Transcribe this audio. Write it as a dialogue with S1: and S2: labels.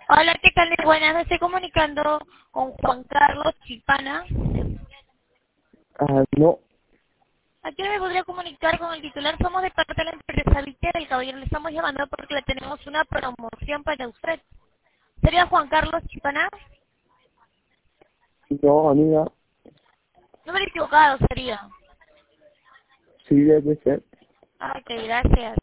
S1: Hola, ¿qué tal? Buenas, me estoy comunicando con Juan Carlos Chipana.
S2: No,
S1: ¿A qué hora me podría comunicar con el titular? Somos de parte de la empresa Vitera, caballero. Le estamos llamando porque le tenemos una promoción para usted. ¿Sería Juan Carlos Chipana?
S2: no, amiga,
S1: Número equivocado sería.
S2: sí debe ser.
S1: Ok, gracias.